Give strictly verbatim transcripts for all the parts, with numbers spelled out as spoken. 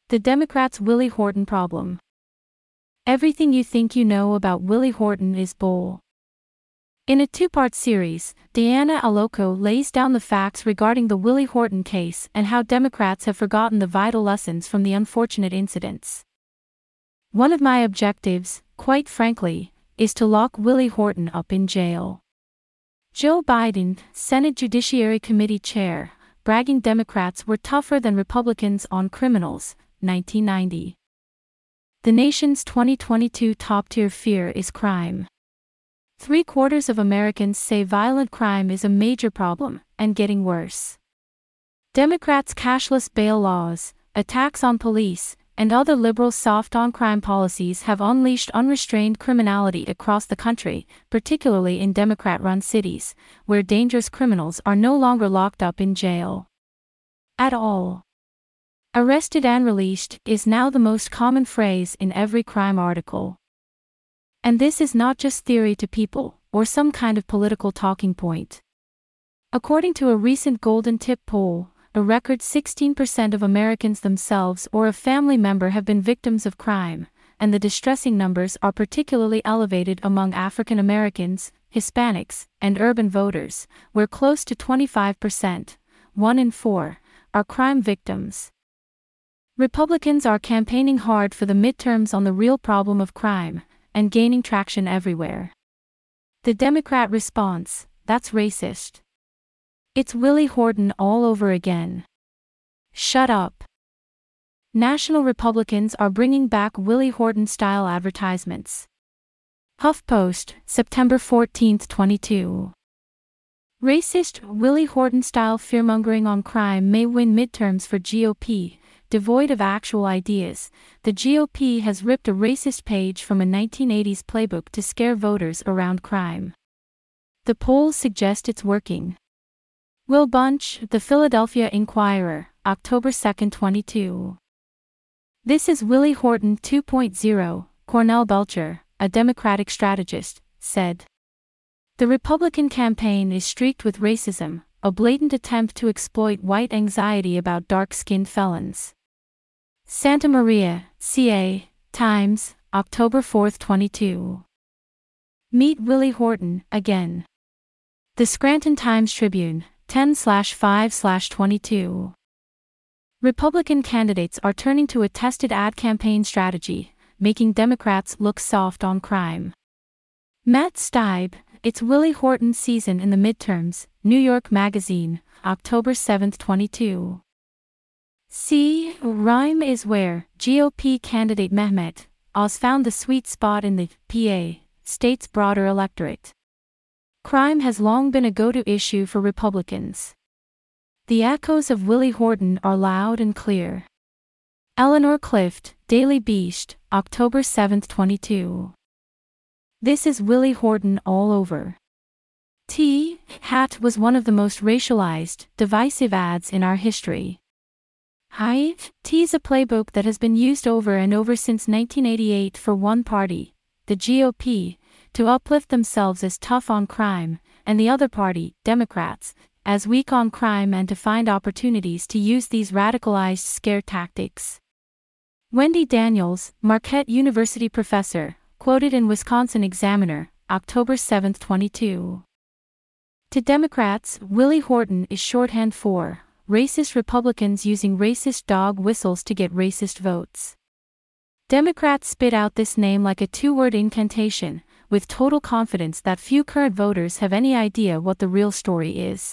The Democrats' Willie Horton problem. Everything you think you know about Willie Horton is bull. In a two-part series, Diana Aloco lays down the facts regarding the Willie Horton case and how Democrats have forgotten the vital lessons from the unfortunate incidents. One of my objectives, quite frankly, is to lock Willie Horton up in jail. Joe Biden, Senate Judiciary Committee chair, bragging Democrats were tougher than Republicans on criminals, nineteen ninety. The nation's twenty twenty-two top-tier fear is crime. Three-quarters of Americans say violent crime is a major problem, and getting worse. Democrats' cashless bail laws, attacks on police, and other liberal soft-on-crime policies have unleashed unrestrained criminality across the country, particularly in Democrat-run cities, where dangerous criminals are no longer locked up in jail at all. Arrested and released is now the most common phrase in every crime article. And this is not just theory to people, or some kind of political talking point. According to a recent Golden Tip poll, a record sixteen percent of Americans themselves or a family member have been victims of crime, and the distressing numbers are particularly elevated among African Americans, Hispanics, and urban voters, where close to twenty-five percent, one in four, are crime victims. Republicans are campaigning hard for the midterms on the real problem of crime, and gaining traction everywhere. The Democrat response: that's racist. It's Willie Horton all over again. Shut up. National Republicans are bringing back Willie Horton-style advertisements. HuffPost, September fourteenth, twenty-two. Racist, Willie Horton-style fearmongering on crime may win midterms for G O P. Devoid of actual ideas, the G O P has ripped a racist page from a nineteen eighties playbook to scare voters around crime. The polls suggest it's working. Will Bunch, The Philadelphia Inquirer, October second, twenty-two. This is Willie Horton two point oh, Cornell Belcher, a Democratic strategist, said. The Republican campaign is streaked with racism, a blatant attempt to exploit white anxiety about dark-skinned felons. Santa Maria, C A, Times, October fourth, twenty-two. Meet Willie Horton, again. The Scranton Times-Tribune, ten five twenty-two. Republican candidates are turning to a tested ad campaign strategy, making Democrats look soft on crime. Matt Steib, It's Willie Horton season in the midterms, New York Magazine, October seventh, twenty-two. See, rhyme is where G O P candidate Mehmet Oz found the sweet spot in the P A state's broader electorate. Crime has long been a go-to issue for Republicans. The echoes of Willie Horton are loud and clear. Eleanor Clift, Daily Beast, October seventh, twenty-two. This is Willie Horton all over. T. Hat was one of the most racialized, divisive ads in our history. Hi, T's a playbook that has been used over and over since nineteen eighty-eight for one party, the G O P, to uplift themselves as tough on crime, and the other party, Democrats, as weak on crime, and to find opportunities to use these radicalized scare tactics. Wendy Daniels, Marquette University professor, quoted in Wisconsin Examiner, October seventh, twenty-two. To Democrats, Willie Horton is shorthand for racist Republicans using racist dog whistles to get racist votes. Democrats spit out this name like a two-word incantation, with total confidence that few current voters have any idea what the real story is.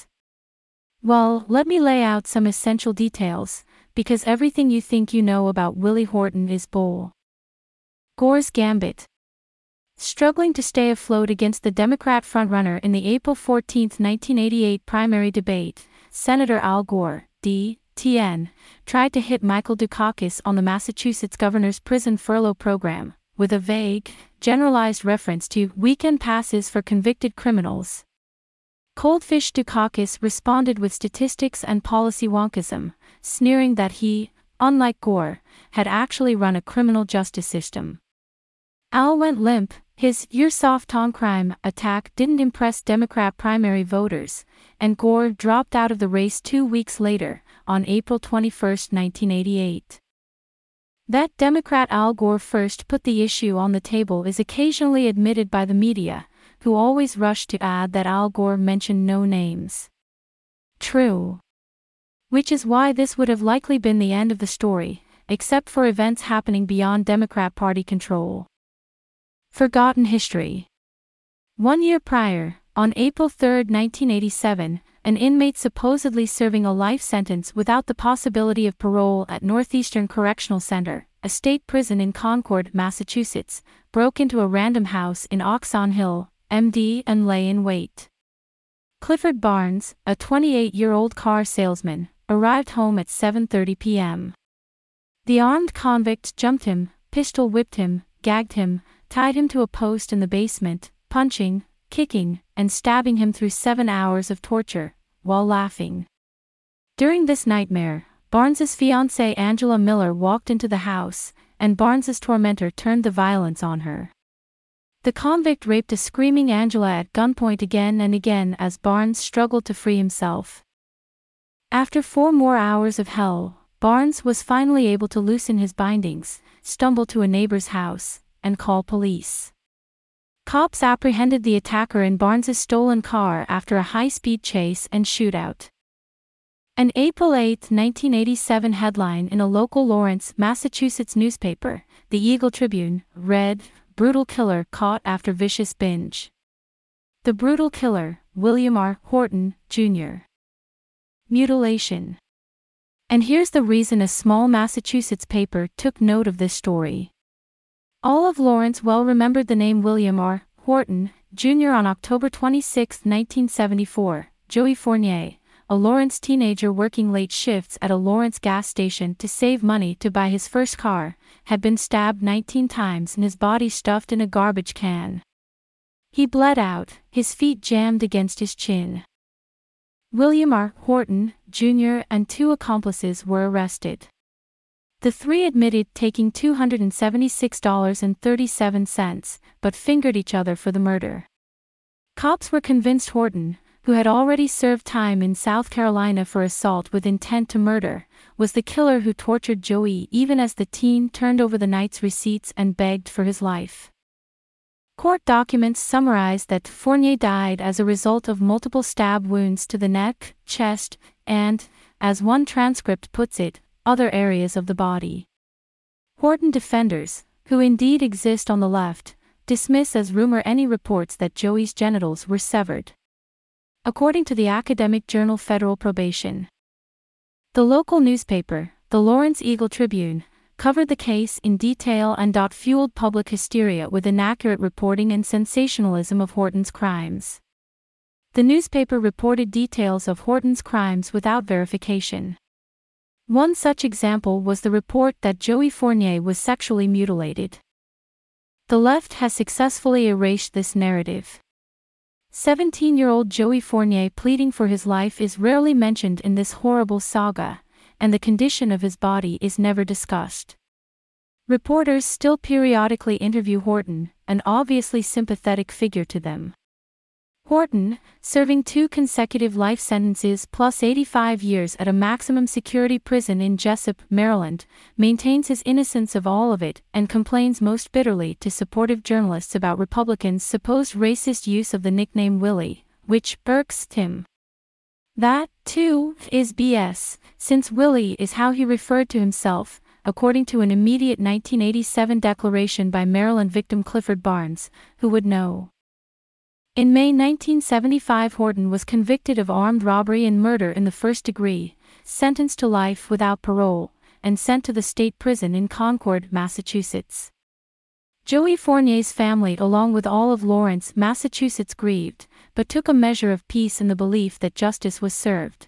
Well, let me lay out some essential details, because everything you think you know about Willie Horton is bull. Gore's Gambit. Struggling to stay afloat against the Democrat frontrunner in the April fourteenth, nineteen eighty-eight primary debate, Senator Al Gore, D. T N, tried to hit Michael Dukakis on the Massachusetts governor's prison furlough program, with a vague, generalized reference to weekend passes for convicted criminals. Coldfish Dukakis responded with statistics and policy wonkism, sneering that he, unlike Gore, had actually run a criminal justice system. Al went limp. His "you're soft on crime" attack didn't impress Democrat primary voters, and Gore dropped out of the race two weeks later, on April twenty-first, nineteen eighty-eight. That Democrat Al Gore first put the issue on the table is occasionally admitted by the media, who always rush to add that Al Gore mentioned no names. True. Which is why this would have likely been the end of the story, except for events happening beyond Democrat Party control. Forgotten history. One year prior, on April third, nineteen eighty-seven, an inmate supposedly serving a life sentence without the possibility of parole at Northeastern Correctional Center, a state prison in Concord, Massachusetts, broke into a random house in Oxon Hill, M D, and lay in wait. Clifford Barnes, a twenty-eight-year-old car salesman, arrived home at seven thirty p m The armed convict jumped him, pistol-whipped him, gagged him, tied him to a post in the basement, punching, kicking, and stabbing him through seven hours of torture, while laughing. During this nightmare, Barnes's fiancée Angela Miller walked into the house, and Barnes's tormentor turned the violence on her. The convict raped a screaming Angela at gunpoint again and again as Barnes struggled to free himself. After four more hours of hell, Barnes was finally able to loosen his bindings, stumble to a neighbor's house, and call police. Cops apprehended the attacker in Barnes's stolen car after a high-speed chase and shootout. An April eighth, nineteen eighty-seven headline in a local Lawrence, Massachusetts newspaper, the Eagle Tribune, read, "Brutal Killer Caught After Vicious Binge." The brutal killer, William R. Horton, Junior Mutilation. And here's the reason a small Massachusetts paper took note of this story. All of Lawrence well remembered the name William R. Horton, Junior on October twenty-sixth, nineteen seventy-four, Joey Fournier, a Lawrence teenager working late shifts at a Lawrence gas station to save money to buy his first car, had been stabbed nineteen times and his body stuffed in a garbage can. He bled out, his feet jammed against his chin. William R. Horton, Junior and two accomplices were arrested. The three admitted taking two hundred seventy-six dollars and thirty-seven cents, but fingered each other for the murder. Cops were convinced Horton, who had already served time in South Carolina for assault with intent to murder, was the killer who tortured Joey even as the teen turned over the night's receipts and begged for his life. Court documents summarize that Fournier died as a result of multiple stab wounds to the neck, chest, and, as one transcript puts it, other areas of the body. Horton defenders, who indeed exist on the left, dismiss as rumor any reports that Joey's genitals were severed. According to the academic journal Federal Probation. The local newspaper, the Lawrence Eagle Tribune, covered the case in detail and fueled public hysteria with inaccurate reporting and sensationalism of Horton's crimes. The newspaper reported details of Horton's crimes without verification. One such example was the report that Joey Fournier was sexually mutilated. The left has successfully erased this narrative. seventeen-year-old Joey Fournier pleading for his life is rarely mentioned in this horrible saga, and the condition of his body is never discussed. Reporters still periodically interview Horton, an obviously sympathetic figure to them. Horton, serving two consecutive life sentences plus eighty-five years at a maximum security prison in Jessup, Maryland, maintains his innocence of all of it and complains most bitterly to supportive journalists about Republicans' supposed racist use of the nickname Willie, which irks him. That, too, is B S, since Willie is how he referred to himself, according to an immediate nineteen eighty-seven declaration by Maryland victim Clifford Barnes, who would know. In May nineteen seventy-five, Horton was convicted of armed robbery and murder in the first degree, sentenced to life without parole, and sent to the state prison in Concord, Massachusetts. Joey Fournier's family along with all of Lawrence, Massachusetts grieved, but took a measure of peace in the belief that justice was served.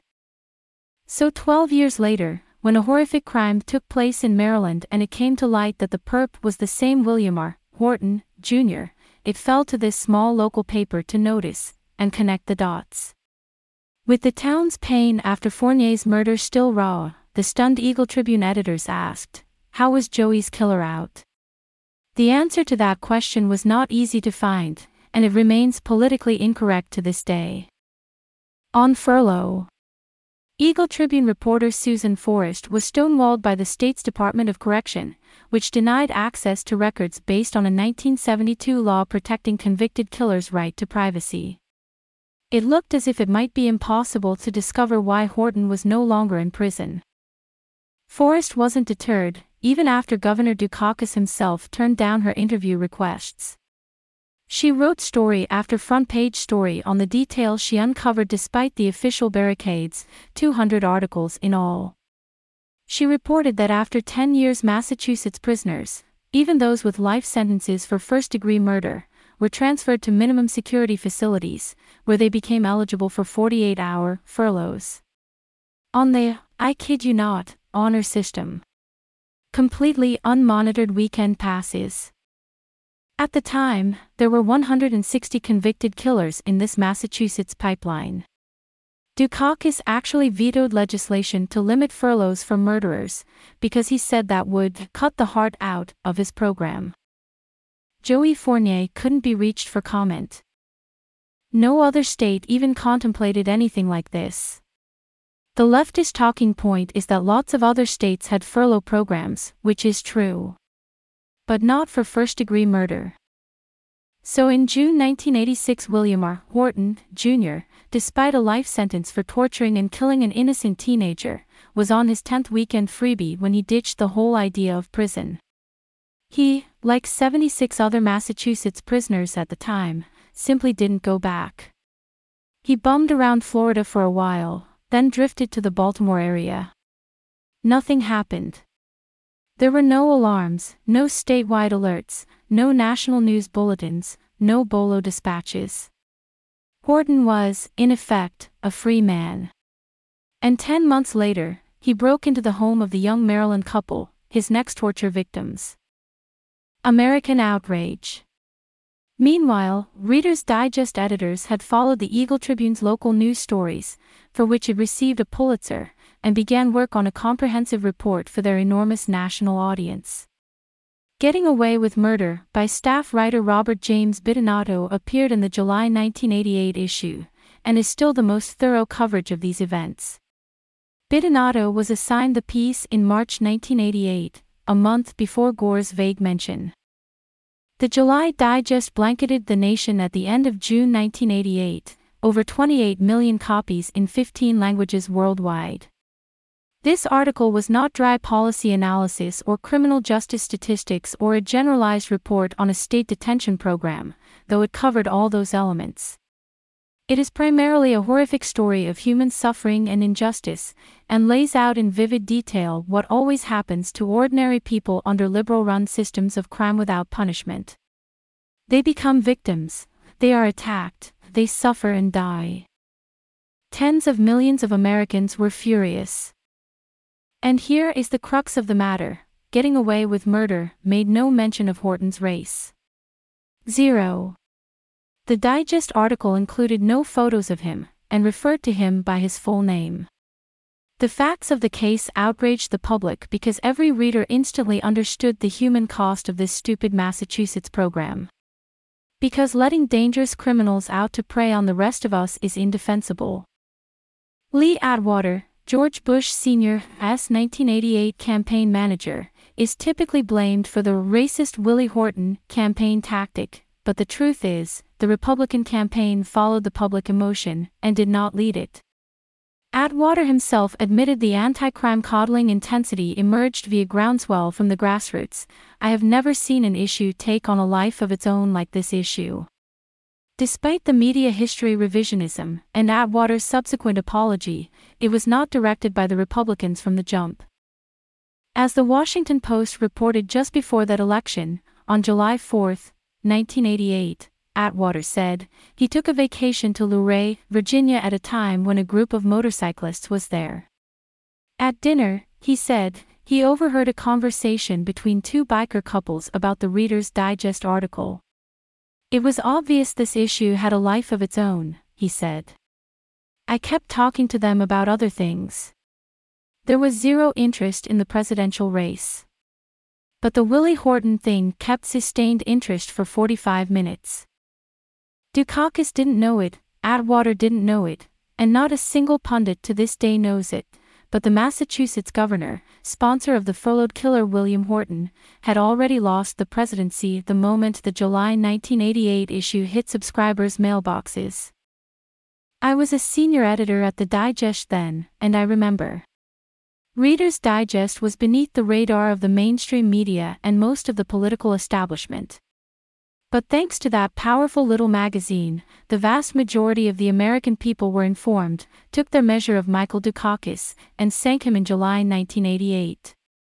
So twelve years later, when a horrific crime took place in Maryland and it came to light that the perp was the same William R. Horton, Junior, it fell to this small local paper to notice and connect the dots. With the town's pain after Fournier's murder still raw, the stunned Eagle Tribune editors asked, how was Joey's killer out? The answer to that question was not easy to find, and it remains politically incorrect to this day. On furlough. Eagle Tribune reporter Susan Forrest was stonewalled by the state's Department of Correction, which denied access to records based on a nineteen seventy-two law protecting convicted killers' right to privacy. It looked as if it might be impossible to discover why Horton was no longer in prison. Forrest wasn't deterred, even after Governor Dukakis himself turned down her interview requests. She wrote story after front-page story on the details she uncovered despite the official barricades, two hundred articles in all. She reported that after ten years Massachusetts prisoners, even those with life sentences for first-degree murder, were transferred to minimum security facilities, where they became eligible for forty-eight hour furloughs. On the, I kid you not, honor system. Completely unmonitored weekend passes. At the time, there were one hundred sixty convicted killers in this Massachusetts pipeline. Dukakis actually vetoed legislation to limit furloughs for murderers, because he said that would cut the heart out of his program. Joey Fournier couldn't be reached for comment. No other state even contemplated anything like this. The leftist talking point is that lots of other states had furlough programs, which is true. But not for first-degree murder. So in June nineteen eighty-six, William R. Horton, Junior, despite a life sentence for torturing and killing an innocent teenager, was on his tenth weekend freebie when he ditched the whole idea of prison. He, like seventy-six other Massachusetts prisoners at the time, simply didn't go back. He bummed around Florida for a while, then drifted to the Baltimore area. Nothing happened. There were no alarms, no statewide alerts, no national news bulletins, no bolo dispatches. Horton was, in effect, a free man. And ten months later, he broke into the home of the young Maryland couple, his next torture victims. American outrage. Meanwhile, Reader's Digest editors had followed the Eagle Tribune's local news stories, for which it received a Pulitzer, and began work on a comprehensive report for their enormous national audience. Getting Away with Murder, by staff writer Robert James Bidinato, appeared in the July nineteen eighty-eight issue, and is still the most thorough coverage of these events. Bidinato was assigned the piece in March nineteen eighty-eight, a month before Gore's vague mention. The July Digest blanketed the nation at the end of June nineteen eighty-eight, over twenty-eight million copies in fifteen languages worldwide. This article was not dry policy analysis or criminal justice statistics or a generalized report on a state detention program, though it covered all those elements. It is primarily a horrific story of human suffering and injustice, and lays out in vivid detail what always happens to ordinary people under liberal-run systems of crime without punishment. They become victims, they are attacked, they suffer and die. Tens of millions of Americans were furious. And here is the crux of the matter: Getting Away with Murder made no mention of Horton's race. Zero. The Digest article included no photos of him, and referred to him by his full name. The facts of the case outraged the public because every reader instantly understood the human cost of this stupid Massachusetts program. Because letting dangerous criminals out to prey on the rest of us is indefensible. Lee Atwater, George Bush Senior's nineteen eighty-eight campaign manager, is typically blamed for the racist Willie Horton campaign tactic, but the truth is, the Republican campaign followed the public emotion and did not lead it. Atwater himself admitted the anti-crime coddling intensity emerged via groundswell from the grassroots. I have never seen an issue take on a life of its own like this issue. Despite the media history revisionism and Atwater's subsequent apology, it was not directed by the Republicans from the jump. As the Washington Post reported just before that election, on July fourth, nineteen eighty-eight, Atwater said, he took a vacation to Luray, Virginia at a time when a group of motorcyclists was there. At dinner, he said, he overheard a conversation between two biker couples about the Reader's Digest article. It was obvious this issue had a life of its own, he said. I kept talking to them about other things. There was zero interest in the presidential race. But the Willie Horton thing kept sustained interest for forty-five minutes. Dukakis didn't know it, Atwater didn't know it, and not a single pundit to this day knows it, but the Massachusetts governor, sponsor of the furloughed killer William Horton, had already lost the presidency the moment the July nineteen eighty-eight issue hit subscribers' mailboxes. I was a senior editor at the Digest then, and I remember. Reader's Digest was beneath the radar of the mainstream media and most of the political establishment. But thanks to that powerful little magazine, the vast majority of the American people were informed, took their measure of Michael Dukakis, and sank him in July nineteen eighty-eight.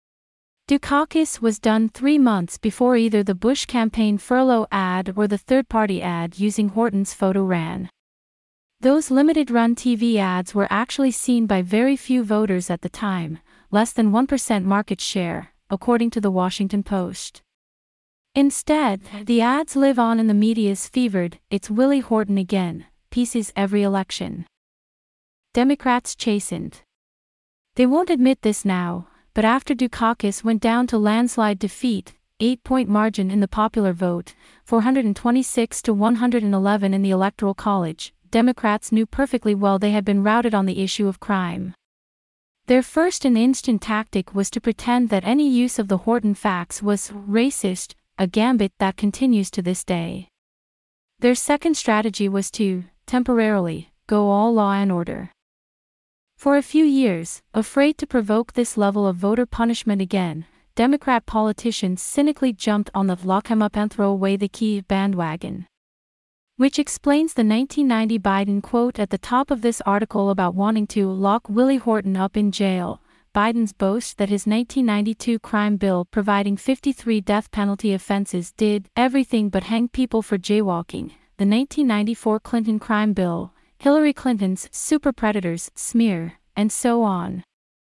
Dukakis was done three months before either the Bush campaign furlough ad or the third-party ad using Horton's photo ran. Those limited-run T V ads were actually seen by very few voters at the time, less than one percent market share, according to the Washington Post. Instead, the ads live on in the media's fevered, "It's Willie Horton again" pieces every election. Democrats chastened. They won't admit this now, but after Dukakis went down to landslide defeat, eight-point margin in the popular vote, four hundred twenty-six to one hundred eleven in the Electoral College, Democrats knew perfectly well they had been routed on the issue of crime. Their first and instant tactic was to pretend that any use of the Horton facts was racist, a gambit that continues to this day. Their second strategy was to, temporarily, go all law and order. For a few years, afraid to provoke this level of voter punishment again, Democrat politicians cynically jumped on the lock him up and throw away the key bandwagon. Which explains the nineteen ninety Biden quote at the top of this article about wanting to lock Willie Horton up in jail. Biden's boast that his nineteen ninety-two crime bill providing fifty-three death penalty offenses did everything but hang people for jaywalking, the nineteen ninety-four Clinton crime bill, Hillary Clinton's super predators smear, and so on.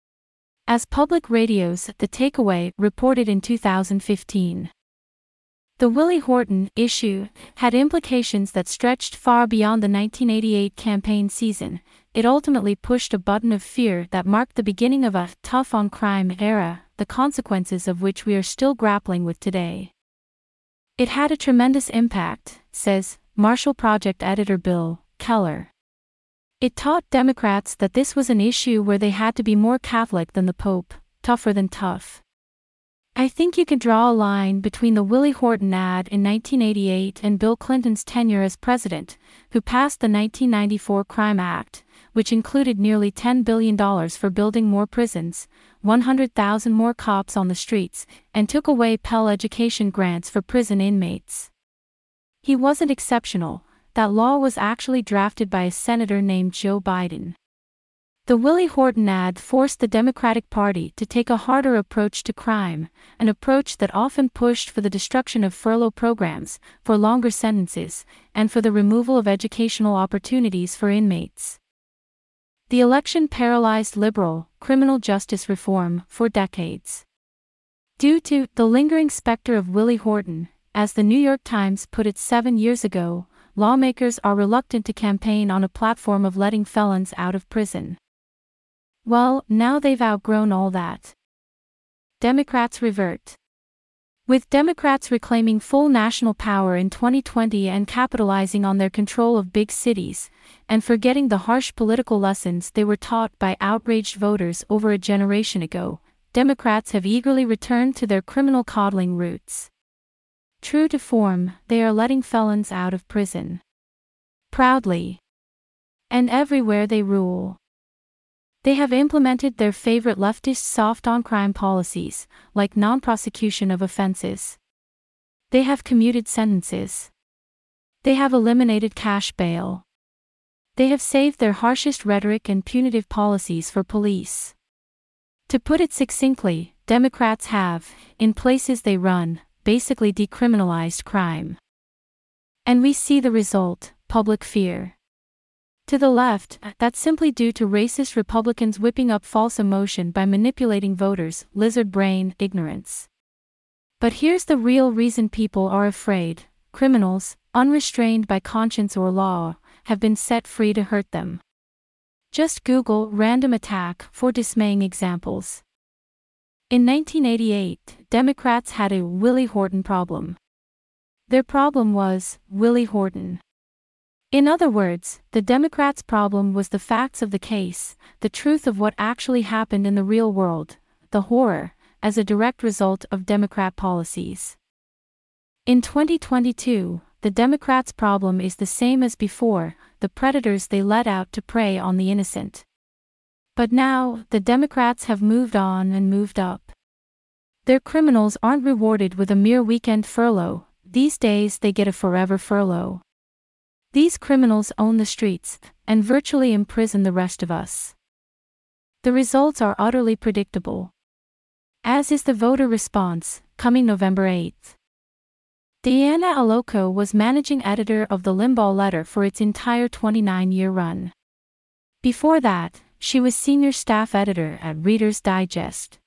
As Public Radio's The Takeaway reported in two thousand fifteen. The Willie Horton issue had implications that stretched far beyond the nineteen eighty-eight campaign season. It ultimately pushed a button of fear that marked the beginning of a tough-on-crime era, the consequences of which we are still grappling with today. It had a tremendous impact, says Marshall Project editor Bill Keller. It taught Democrats that this was an issue where they had to be more Catholic than the Pope, tougher than tough. I think you can draw a line between the Willie Horton ad in nineteen eighty-eight and Bill Clinton's tenure as president, who passed the nineteen ninety-four Crime Act, which included nearly ten billion dollars for building more prisons, one hundred thousand more cops on the streets, and took away Pell education grants for prison inmates. He wasn't exceptional. That law was actually drafted by a senator named Joe Biden. The Willie Horton ad forced the Democratic Party to take a harder approach to crime, an approach that often pushed for the destruction of furlough programs, for longer sentences, and for the removal of educational opportunities for inmates. The election paralyzed liberal, criminal justice reform for decades. Due to the lingering specter of Willie Horton, as the New York Times put it seven years ago, lawmakers are reluctant to campaign on a platform of letting felons out of prison. Well, now they've outgrown all that. Democrats revert. With Democrats reclaiming full national power in twenty twenty and capitalizing on their control of big cities, and forgetting the harsh political lessons they were taught by outraged voters over a generation ago, Democrats have eagerly returned to their criminal coddling roots. True to form, they are letting felons out of prison. Proudly. And everywhere they rule. They have implemented their favorite leftist soft-on-crime policies, like non-prosecution of offenses. They have commuted sentences. They have eliminated cash bail. They have saved their harshest rhetoric and punitive policies for police. To put it succinctly, Democrats have, in places they run, basically decriminalized crime. And we see the result, public fear. To the left, that's simply due to racist Republicans whipping up false emotion by manipulating voters, lizard brain, ignorance. But here's the real reason people are afraid: criminals, unrestrained by conscience or law, have been set free to hurt them. Just Google random attack for dismaying examples. In nineteen eighty-eight, Democrats had a Willie Horton problem. Their problem was Willie Horton. In other words, the Democrats' problem was the facts of the case, the truth of what actually happened in the real world, the horror, as a direct result of Democrat policies. In twenty twenty-two, the Democrats' problem is the same as before, the predators they let out to prey on the innocent. But now, the Democrats have moved on and moved up. Their criminals aren't rewarded with a mere weekend furlough, these days they get a forever furlough. These criminals own the streets, and virtually imprison the rest of us. The results are utterly predictable. As is the voter response, coming November eighth. Diana Aloko was managing editor of the Limbaugh Letter for its entire twenty-nine-year run. Before that, she was senior staff editor at Reader's Digest.